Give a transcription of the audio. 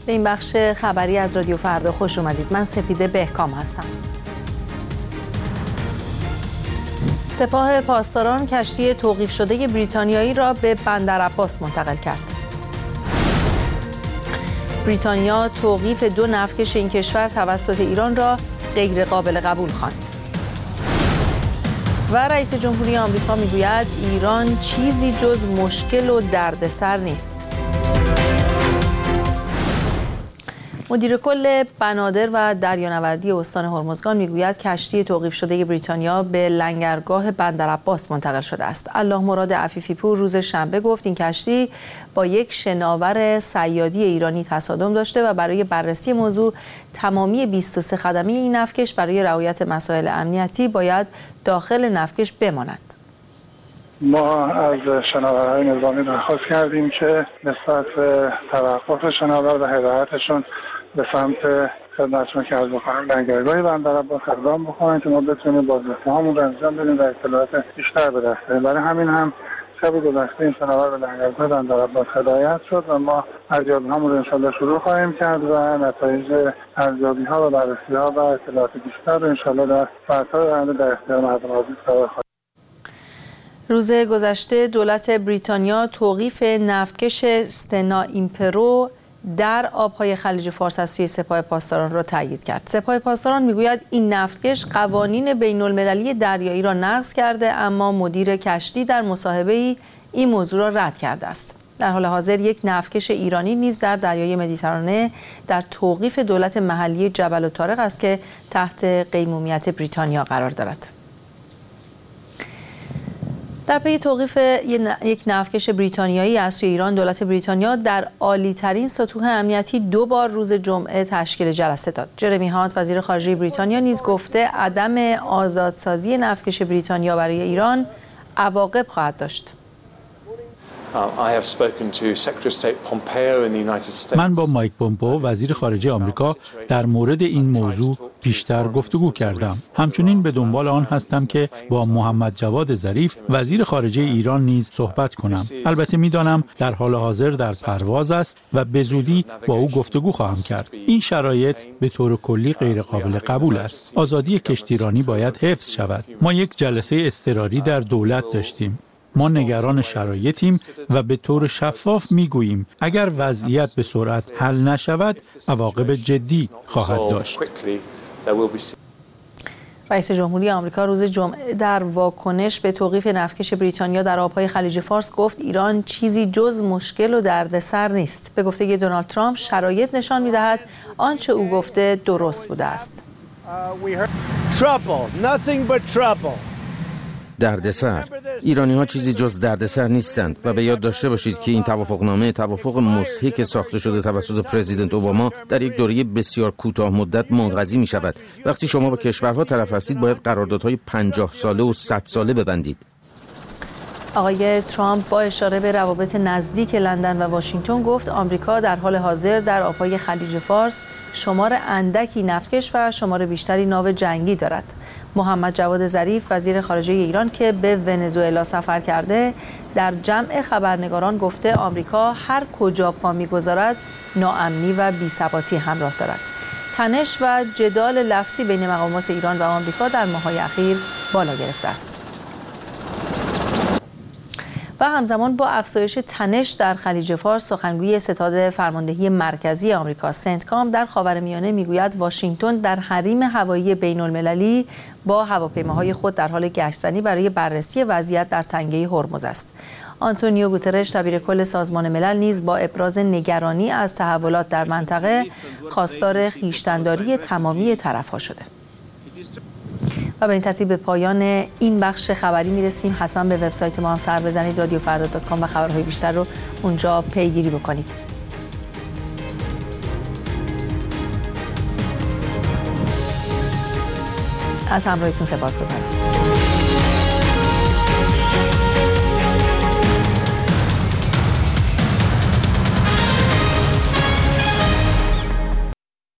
به این بخش خبری از رادیو فردا خوش اومدید. من سپیده بهکام هستم. سپاه پاسداران کشتی توقیف شده بریتانیایی را به بندرعباس منتقل کرد. بریتانیا توقیف 2 نفتکش این کشور توسط ایران را غیر قابل قبول خواند. و رئیس جمهوری آمریکا میگوید ایران چیزی جز مشکل و دردسر نیست. مدیر کل بنادر و دریانوردی استان هرمزگان میگوید کشتی توقیف شده بریتانیا به لنگرگاه بندرعباس منتقل شده است. الله مراد عفیفی پور روز شنبه گفت این کشتی با یک شناور صیادی ایرانی تصادم داشته و برای بررسی موضوع تمامی 23 خدمه این نفتکش برای رعایت مسائل امنیتی باید داخل نفتکش بماند. ما از شناورهای نظامی درخواست کردیم که نسبت به توقف شناور و هدایتشون به سمت خدمتشون که عرض بکنم لنگرگاه بندرعباس اقدام بکنن که ما بتونیم بازرسی هامون رو انجام بدیم و اطلاعات بیشتر به دست بیاریم. برای همین هم شب گذشته این شناور به لنگرگاه بندرعباس هدایت شد و ما ارزیابی هامون رو انشالله شروع خواهیم کرد و نتایج ارزیابی ها و بررسی ها و اطلاعات بیشتر رو انشالله در ساعت‌های آینده در اختیار مردم عزیز قرار خواهیم. روز گذشته دولت بریتانیا توقیف نفتکش استنا ایمپرو در آبهای خلیج فارس از سوی سپاه پاسداران را تایید کرد. سپاه پاسداران میگوید این نفتکش قوانین بین المللی دریایی را نقض کرده، اما مدیر کشتی در مصاحبه‌ای این موضوع را رد کرده است. در حال حاضر یک نفتکش ایرانی نیز در دریای مدیترانه در توقیف دولت محلی جبل الطارق است که تحت قیمومیت بریتانیا قرار دارد. در پی توقیف یک نفتکش بریتانیایی از سوی ایران، دولت بریتانیا در عالی‌ترین سطوح امنیتی 2 بار روز جمعه تشکیل جلسه داد. جرمی هانت وزیر خارجه بریتانیا نیز گفته عدم آزادسازی نفتکش بریتانیا برای ایران عواقب خواهد داشت. من با مایک پومپئو وزیر خارجه آمریکا در مورد این موضوع بیشتر گفتگو کردم. همچنین به دنبال آن هستم که با محمد جواد ظریف وزیر خارجه ایران نیز صحبت کنم. البته میدانم در حال حاضر در پرواز است و به زودی با او گفتگو خواهم کرد. این شرایط به طور کلی غیر قابل قبول است. آزادی کشتیرانی باید حفظ شود. ما یک جلسه اضطراری در دولت داشتیم. ما نگران شرایطیم و به طور شفاف میگوییم اگر وضعیت به سرعت حل نشود عواقب جدی خواهد داشت. رئیس جمهوری آمریکا روز جمعه در واکنش به توقیف نفتکش بریتانیا در آبهای خلیج فارس گفت ایران چیزی جز مشکل و دردسر نیست. به گفته دونالد ترامپ شرایط نشان می‌دهد آنچه او گفته درست بوده است. دردسر. ایرانی‌ها چیزی جز دردسر نیستند و به یاد داشته باشید که این توافقنامه توافق مضحک ساخته شده توسط پرزیدنت اوباما در یک دوره بسیار کوتاه مدت منقضی می‌شود. وقتی شما با کشورها طرف هستید باید قراردادهای 50 ساله و 100 ساله ببندید. آقای ترامپ با اشاره به روابط نزدیک لندن و واشنگتن گفت آمریکا در حال حاضر در آبهای خلیج فارس شمار اندکی نفتکش و شمار بیشتری ناو جنگی دارد. محمد جواد ظریف وزیر خارجه ایران که به ونزوئلا سفر کرده در جمع خبرنگاران گفته آمریکا هر کجا پا می‌گذارد ناامنی و بی‌ثباتی همراه دارد. تنش و جدال لفظی بین مقامات ایران و آمریکا در ماه‌های اخیر بالا گرفته است. و همزمان با افزایش تنش در خلیج فارس، سخنگوی ستاد فرماندهی مرکزی آمریکا سنتکام در خاورمیانه میگوید واشنگتن در حریم هوایی بین المللی با هواپیماهای خود در حال گشتزنی برای بررسی وضعیت در تنگه هرمز است. آنتونیو گوترش دبیر کل سازمان ملل نیز با ابراز نگرانی از تحولات در منطقه خواستار خویشتن‌داری تمامی طرف‌ها شده. و به این ترتیب به پایان این بخش خبری میرسیم. حتما به وبسایت ما هم سر بزنید radiofrda.com و خبرهای بیشتر رو اونجا پیگیری بکنید. از همراهیتون سپاسگزارم.